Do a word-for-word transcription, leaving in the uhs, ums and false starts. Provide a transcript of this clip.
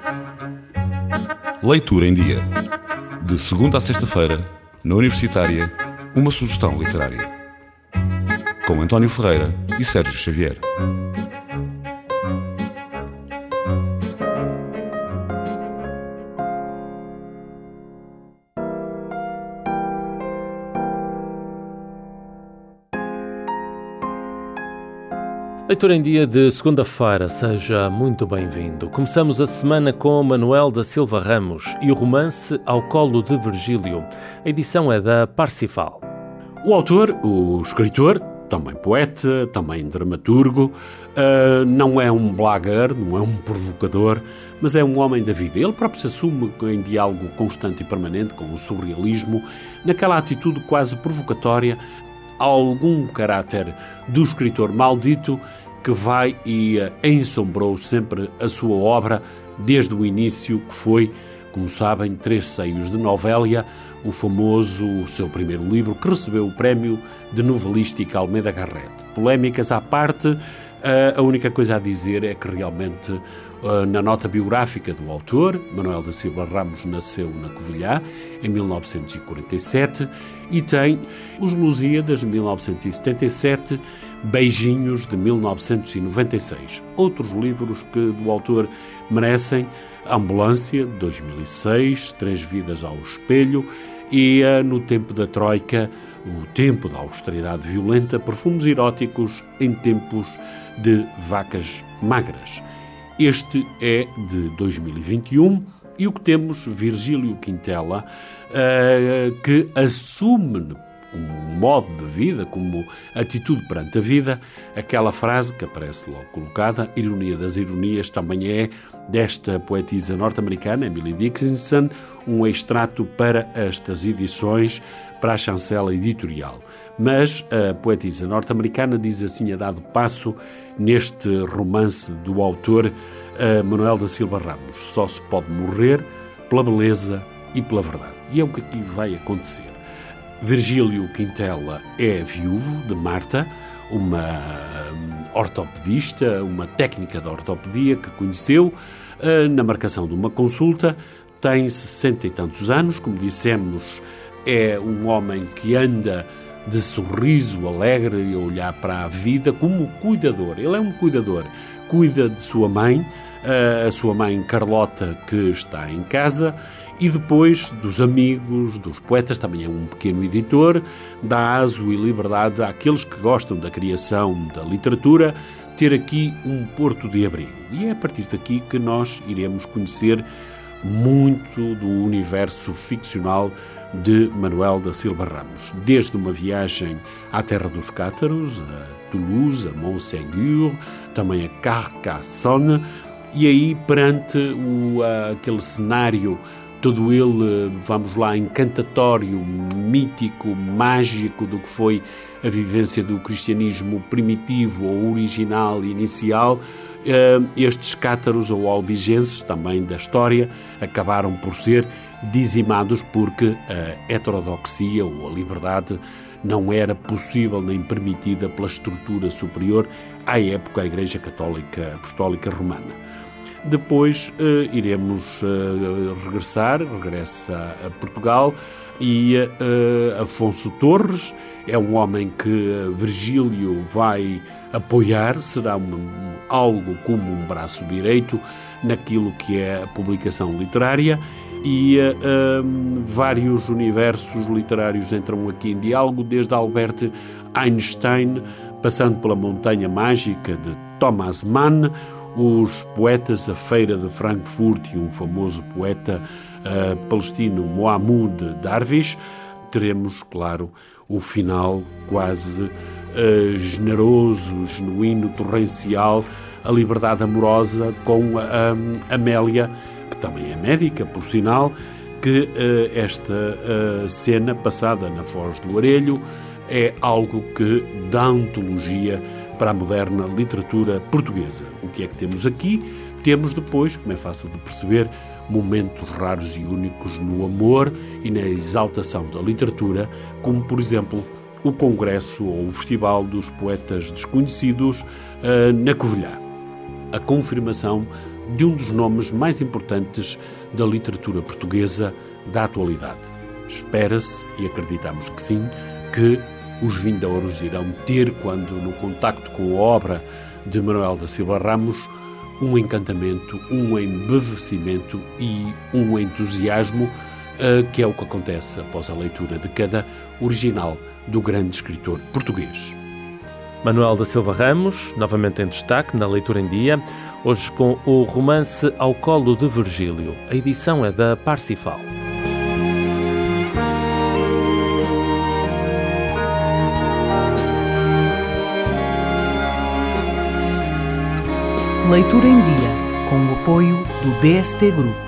Leitura em Dia. De segunda a sexta-feira, na Universitária, uma sugestão literária. Com António Ferreira e Sérgio Xavier. Leitura em Dia de segunda-feira, seja muito bem-vindo. Começamos a semana com Manuel da Silva Ramos e o romance Ao Colo de Virgílio. A edição é da Parsifal. O autor, o escritor, também poeta, também dramaturgo, uh, não é um blagger, não é um provocador, mas é um homem da vida. Ele próprio se assume em diálogo constante e permanente com o surrealismo, naquela atitude quase provocatória, algum caráter do escritor maldito que vai e uh, ensombrou sempre a sua obra desde o início, que foi, como sabem, Três Seios de Novélia, o famoso, o seu primeiro livro, que recebeu o prémio de novelística Almeida Garrett. Polémicas à parte, uh, a única coisa a dizer é que realmente, uh, na nota biográfica do autor, Manuel da Silva Ramos nasceu na Covilhã em mil novecentos e quarenta e sete e tem Os Lusíadas de mil novecentos e setenta e sete, Beijinhos de mil novecentos e noventa e seis. Outros livros que do autor merecem: Ambulância de dois mil e seis, Três Vidas ao Espelho e uh, No Tempo da Troika, O Tempo da Austeridade Violenta, Perfumes Eróticos em Tempos de Vacas Magras. Este é de dois mil e vinte e um e o que temos, Virgílio Quintela, uh, que assume como modo de vida, como atitude perante a vida, aquela frase que aparece logo colocada, ironia das ironias, também é desta poetisa norte-americana, Emily Dickinson, um extrato para estas edições, para a chancela editorial. Mas a poetisa norte-americana diz assim, a dado passo, neste romance do autor Manuel da Silva Ramos: só se pode morrer pela beleza e pela verdade. E é o que aqui vai acontecer. Virgílio Quintela é viúvo de Marta, uma ortopedista, uma técnica de ortopedia que conheceu na marcação de uma consulta. Tem sessenta e tantos anos, como dissemos, é um homem que anda de sorriso alegre e a olhar para a vida como cuidador. Ele é um cuidador, cuida de sua mãe, a sua mãe Carlota, que está em casa, e depois dos amigos, dos poetas. Também é um pequeno editor, dá aso e liberdade àqueles que gostam da criação da literatura, ter aqui um porto de abrigo. E é a partir daqui que nós iremos conhecer muito do universo ficcional de Manuel da Silva Ramos. Desde uma viagem à terra dos cátaros, a Toulouse, a Montségur, também a Carcassonne, e aí perante o, aquele cenário todo ele, vamos lá, encantatório, mítico, mágico do que foi a vivência do cristianismo primitivo ou original, inicial, estes cátaros ou albigenses, também da história, acabaram por ser dizimados porque a heterodoxia ou a liberdade não era possível nem permitida pela estrutura superior à época, a Igreja Católica Apostólica Romana. Depois uh, iremos uh, regressar, regressa a Portugal, e uh, Afonso Torres é um homem que uh, Virgílio vai apoiar, será um, algo como um braço direito naquilo que é a publicação literária, e uh, um, vários universos literários entram aqui em diálogo, desde Albert Einstein, passando pela Montanha Mágica de Thomas Mann, os poetas, a Feira de Frankfurt e um famoso poeta uh, palestino, Mohamed Darwish. Teremos, claro, o final quase uh, generoso, genuíno, torrencial, a liberdade amorosa com a um, Amélia, que também é médica, por sinal, que uh, esta uh, cena, passada na Foz do Arelho, é algo que dá antologia para a moderna literatura portuguesa. O que é que temos aqui? Temos depois, como é fácil de perceber, momentos raros e únicos no amor e na exaltação da literatura, como, por exemplo, o Congresso ou o Festival dos Poetas Desconhecidos uh, na Covilhã. A confirmação de um dos nomes mais importantes da literatura portuguesa da atualidade. Espera-se, e acreditamos que sim, que os vindouros irão ter, quando no contacto com a obra de Manuel da Silva Ramos, um encantamento, um embevecimento e um entusiasmo, que é o que acontece após a leitura de cada original do grande escritor português. Manuel da Silva Ramos, novamente em destaque na Leitura em Dia, hoje com o romance Ao Colo de Virgílio. A edição é da Parsifal. Leitura em Dia, com o apoio do D S T Group.